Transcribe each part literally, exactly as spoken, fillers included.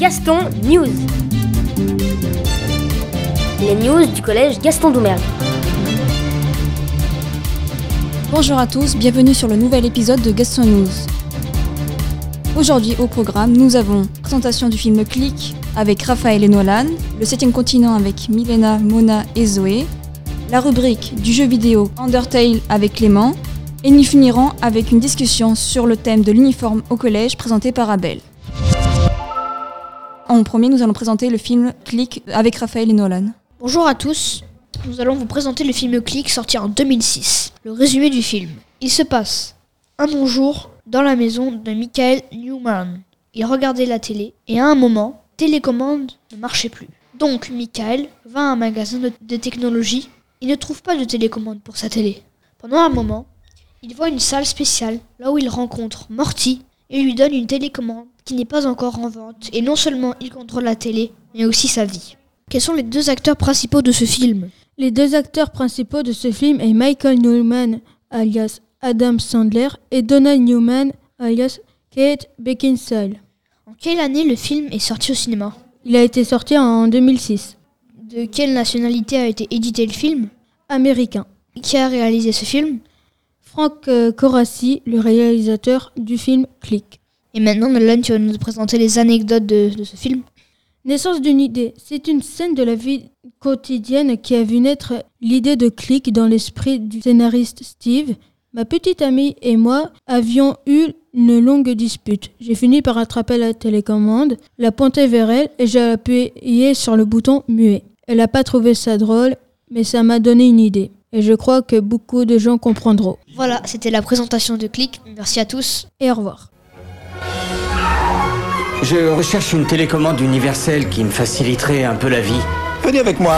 Gaston News. Les news du collège Gaston Doumergue. Bonjour à tous, bienvenue sur le nouvel épisode de Gaston News. Aujourd'hui au programme, nous avons présentation du film Click avec Raphaël et Nolan, le septième continent avec Milena, Mona et Zoé, la rubrique du jeu vidéo Undertale avec Clément, et nous finirons avec une discussion sur le thème de l'uniforme au collège présenté par Abel. En premier, nous allons présenter le film Click avec Raphaël et Nolan. Bonjour à tous, nous allons vous présenter le film Click sorti en deux mille six. Le résumé du film. Il se passe un bon jour dans la maison de Michael Newman. Il regardait la télé et à un moment, télécommande ne marchait plus. Donc Michael va à un magasin de, de technologie. Il ne trouve pas de télécommande pour sa télé. Pendant un moment, il voit une salle spéciale là où il rencontre Morty et lui donne une télécommande qui n'est pas encore en vente. Et non seulement il contrôle la télé, mais aussi sa vie. Quels sont les deux acteurs principaux de ce film ? Les deux acteurs principaux de ce film sont Michael Newman, alias Adam Sandler, et Donna Newman, alias Kate Beckinsale. En quelle année le film est sorti au cinéma ? Il a été sorti en deux mille six. De quelle nationalité a été édité le film ? Américain. Qui a réalisé ce film ? Frank Coraci, le réalisateur du film Click. Et maintenant, Nolan, tu vas nous présenter les anecdotes de, de ce film ? Naissance d'une idée. C'est une scène de la vie quotidienne qui a vu naître l'idée de Click dans l'esprit du scénariste Steve. Ma petite amie et moi avions eu une longue dispute. J'ai fini par attraper la télécommande, la pointer vers elle et j'ai appuyé sur le bouton muet. Elle n'a pas trouvé ça drôle, mais ça m'a donné une idée. Et je crois que beaucoup de gens comprendront. Voilà, c'était la présentation de Click. Merci à tous. Et au revoir. Je recherche une télécommande universelle qui me faciliterait un peu la vie. Venez avec moi.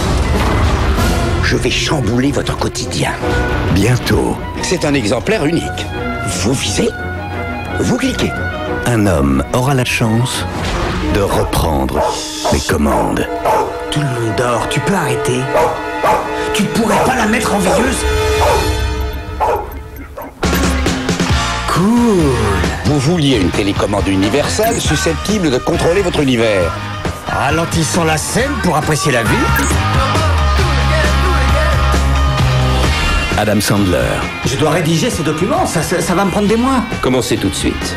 Je vais chambouler votre quotidien. Bientôt. C'est un exemplaire unique. Vous visez, vous cliquez. Un homme aura la chance de reprendre les commandes. Tout le monde dort, tu peux arrêter. Tu pourrais pas la mettre en veilleuse ? Cool. Vous vouliez une télécommande universelle susceptible de contrôler votre univers. Ralentissons la scène pour apprécier la vue. Adam Sandler. Je dois rédiger ces documents, ça, ça, ça va me prendre des mois. Commencez tout de suite.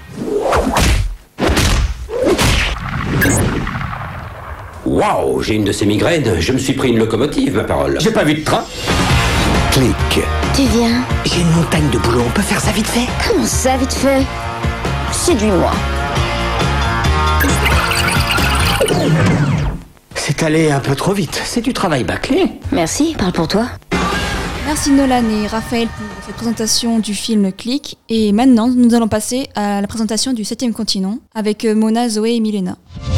Waouh, j'ai une de ces migraines, je me suis pris une locomotive, ma parole. J'ai pas vu de train. Click. Tu viens ? J'ai une montagne de boulot, on peut faire ça vite fait ? Comment ça, vite fait ? Séduis-moi. C'est allé un peu trop vite, c'est du travail bâclé. Merci, parle pour toi. Merci Nolan et Raphaël pour cette présentation du film Click. Et maintenant, nous allons passer à la présentation du septième continent avec Mona, Zoé et Milena.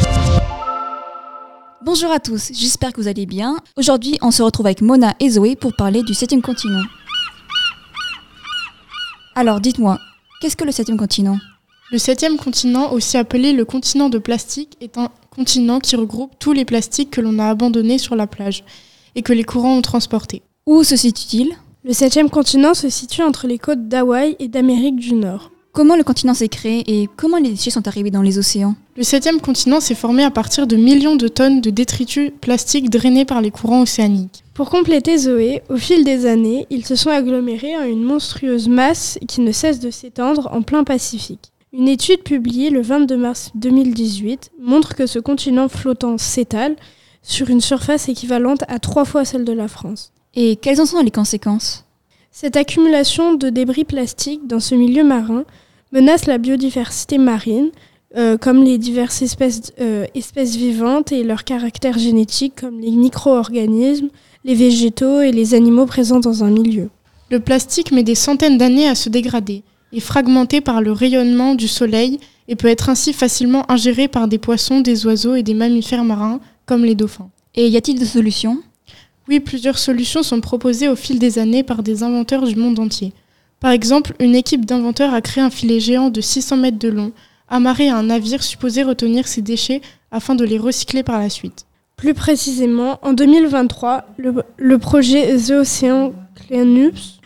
Bonjour à tous, j'espère que vous allez bien. Aujourd'hui, on se retrouve avec Mona et Zoé pour parler du septième continent. Alors, dites-moi, qu'est-ce que le septième continent ? Le septième continent, aussi appelé le continent de plastique, est un continent qui regroupe tous les plastiques que l'on a abandonnés sur la plage et que les courants ont transportés. Où se situe-t-il ? Le septième continent se situe entre les côtes d'Hawaï et d'Amérique du Nord. Comment le continent s'est créé et comment les déchets sont arrivés dans les océans ? Le septième continent s'est formé à partir de millions de tonnes de détritus plastiques drainés par les courants océaniques. Pour compléter Zoé, au fil des années, ils se sont agglomérés en une monstrueuse masse qui ne cesse de s'étendre en plein Pacifique. Une étude publiée le vingt-deux mars deux mille dix-huit montre que ce continent flottant s'étale sur une surface équivalente à trois fois celle de la France. Et quelles en sont les conséquences ? Cette accumulation de débris plastiques dans ce milieu marin menace la biodiversité marine, euh, comme les diverses espèces, euh, espèces vivantes et leurs caractères génétiques, comme les micro-organismes, les végétaux et les animaux présents dans un milieu. Le plastique met des centaines d'années à se dégrader, est fragmenté par le rayonnement du soleil et peut être ainsi facilement ingéré par des poissons, des oiseaux et des mammifères marins, comme les dauphins. Et y a-t-il des solutions ? Oui, plusieurs solutions sont proposées au fil des années par des inventeurs du monde entier. Par exemple, une équipe d'inventeurs a créé un filet géant de six cents mètres de long, amarré à un navire supposé retenir ces déchets afin de les recycler par la suite. Plus précisément, en deux mille vingt-trois, le, le projet The Ocean Cleanup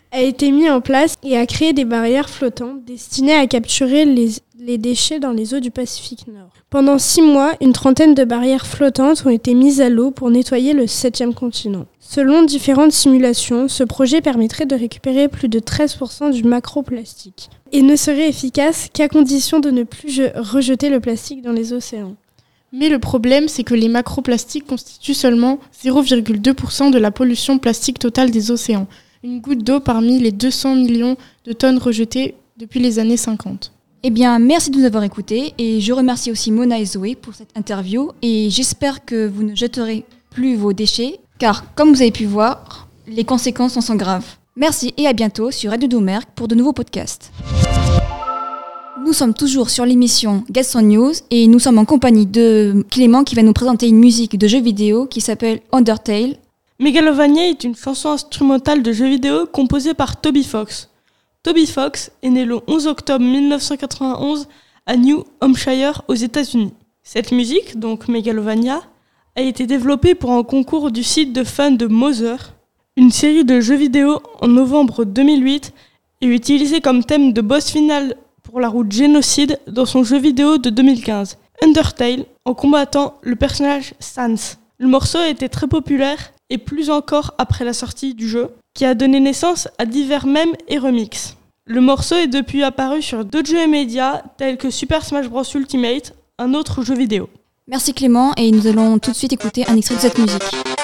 a été mis en place et a créé des barrières flottantes destinées à capturer les, les déchets dans les eaux du Pacifique Nord. Pendant six mois, une trentaine de barrières flottantes ont été mises à l'eau pour nettoyer le septième continent. Selon différentes simulations, ce projet permettrait de récupérer plus de treize pour cent du macroplastique et ne serait efficace qu'à condition de ne plus je- rejeter le plastique dans les océans. Mais le problème, c'est que les macroplastiques constituent seulement zéro virgule deux pour cent de la pollution plastique totale des océans, une goutte d'eau parmi les deux cents millions de tonnes rejetées depuis les années cinquante. Eh bien, merci de nous avoir écoutés et je remercie aussi Mona et Zoé pour cette interview et j'espère que vous ne jetterez plus vos déchets car, comme vous avez pu voir, les conséquences en sont graves. Merci et à bientôt sur Radio Domergue pour de nouveaux podcasts. Nous sommes toujours sur l'émission Gaston News et nous sommes en compagnie de Clément qui va nous présenter une musique de jeu vidéo qui s'appelle Undertale. Megalovania est une chanson instrumentale de jeu vidéo composée par Toby Fox. Toby Fox est né le onze octobre mille neuf cent quatre-vingt-onze à New Hampshire aux États-Unis. Cette musique, donc Megalovania, a été développée pour un concours du site de fans de Mother, une série de jeux vidéo en novembre deux mille huit, et utilisée comme thème de boss final pour la route Génocide dans son jeu vidéo de deux mille quinze, Undertale, en combattant le personnage Sans. Le morceau a été très populaire, et plus encore après la sortie du jeu, qui a donné naissance à divers mèmes et remixes. Le morceau est depuis apparu sur d'autres jeux et médias tels que Super Smash Bros Ultimate, un autre jeu vidéo. Merci Clément et nous allons tout de suite écouter un extrait de cette musique.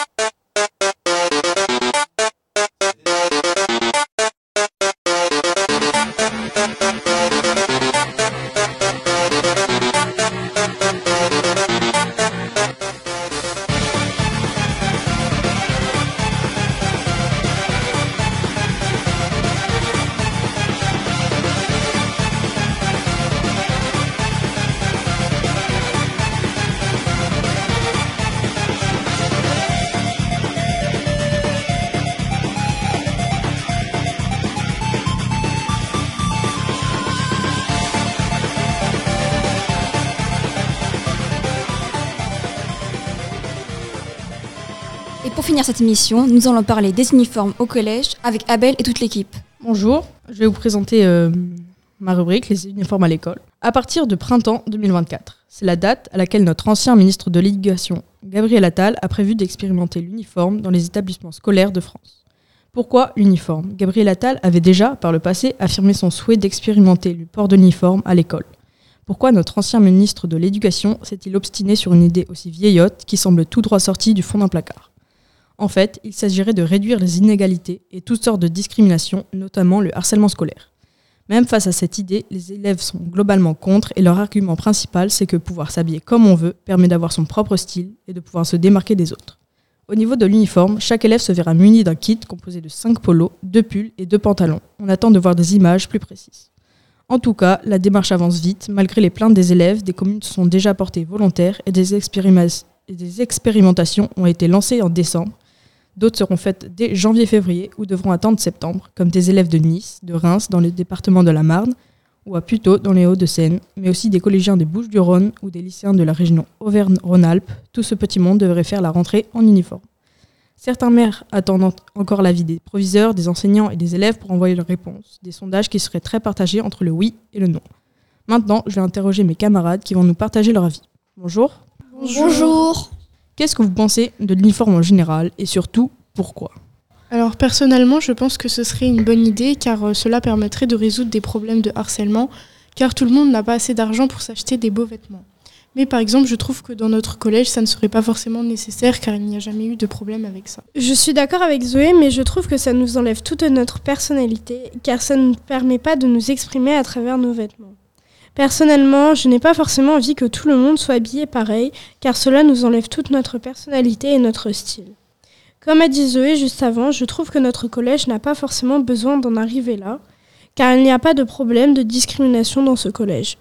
Et pour finir cette émission, nous allons parler des uniformes au collège avec Abel et toute l'équipe. Bonjour, je vais vous présenter euh, ma rubrique, les uniformes à l'école. À partir de printemps deux mille vingt-quatre, c'est la date à laquelle notre ancien ministre de l'Éducation, Gabriel Attal, a prévu d'expérimenter l'uniforme dans les établissements scolaires de France. Pourquoi l'uniforme ? Gabriel Attal avait déjà, par le passé, affirmé son souhait d'expérimenter le port de l'uniforme à l'école. Pourquoi notre ancien ministre de l'Éducation s'est-il obstiné sur une idée aussi vieillotte qui semble tout droit sortie du fond d'un placard ? En fait, il s'agirait de réduire les inégalités et toutes sortes de discriminations, notamment le harcèlement scolaire. Même face à cette idée, les élèves sont globalement contre et leur argument principal, c'est que pouvoir s'habiller comme on veut permet d'avoir son propre style et de pouvoir se démarquer des autres. Au niveau de l'uniforme, chaque élève se verra muni d'un kit composé de cinq polos, deux pulls et deux pantalons. On attend de voir des images plus précises. En tout cas, la démarche avance vite. Malgré les plaintes des élèves, des communes se sont déjà portées volontaires et des, expérima- et des expérimentations ont été lancées en décembre. D'autres seront faites dès janvier-février ou devront attendre septembre, comme des élèves de Nice, de Reims, dans le département de la Marne, ou à Puteaux, dans les Hauts-de-Seine, mais aussi des collégiens des Bouches-du-Rhône ou des lycéens de la région Auvergne-Rhône-Alpes. Tout ce petit monde devrait faire la rentrée en uniforme. Certains maires attendent encore l'avis des proviseurs, des enseignants et des élèves pour envoyer leurs réponses, des sondages qui seraient très partagés entre le oui et le non. Maintenant, je vais interroger mes camarades qui vont nous partager leur avis. Bonjour. Bonjour. Bonjour. Qu'est-ce que vous pensez de l'uniforme en général et surtout, pourquoi ? Alors personnellement, je pense que ce serait une bonne idée car euh, cela permettrait de résoudre des problèmes de harcèlement car tout le monde n'a pas assez d'argent pour s'acheter des beaux vêtements. Mais par exemple, je trouve que dans notre collège, ça ne serait pas forcément nécessaire car il n'y a jamais eu de problème avec ça. Je suis d'accord avec Zoé, mais je trouve que ça nous enlève toute notre personnalité car ça ne nous permet pas de nous exprimer à travers nos vêtements. Personnellement, je n'ai pas forcément envie que tout le monde soit habillé pareil, car cela nous enlève toute notre personnalité et notre style. Comme a dit Zoé juste avant, je trouve que notre collège n'a pas forcément besoin d'en arriver là, car il n'y a pas de problème de discrimination dans ce collège.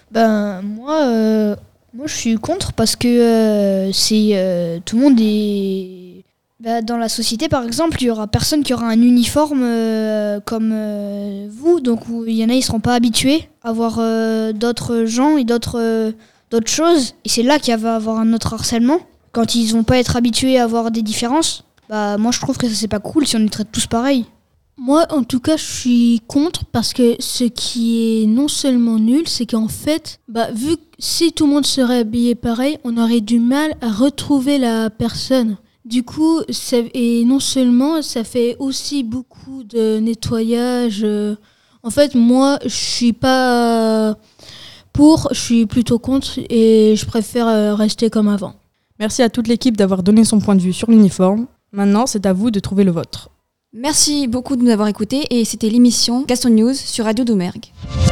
Ben moi, euh, moi je suis contre parce que euh, c'est euh, tout le monde est bah, dans la société par exemple, il y aura personne qui aura un uniforme euh, comme euh, vous, donc il y en a ils seront pas habitués à voir euh, d'autres gens et d'autres euh, d'autres choses, et c'est là qu'il va y avoir un autre harcèlement quand ils vont pas être habitués à avoir des différences. Bah moi je trouve que ça c'est pas cool si on les traite tous pareil. Moi, en tout cas, je suis contre parce que ce qui est non seulement nul, c'est qu'en fait, bah, vu que si tout le monde serait habillé pareil, on aurait du mal à retrouver la personne. Du coup, ça, et non seulement, ça fait aussi beaucoup de nettoyage. En fait, moi, je suis pas pour, je suis plutôt contre et je préfère rester comme avant. Merci à toute l'équipe d'avoir donné son point de vue sur l'uniforme. Maintenant, c'est à vous de trouver le vôtre. Merci beaucoup de nous avoir écoutés et c'était l'émission Gaston News sur Radio Doumergue.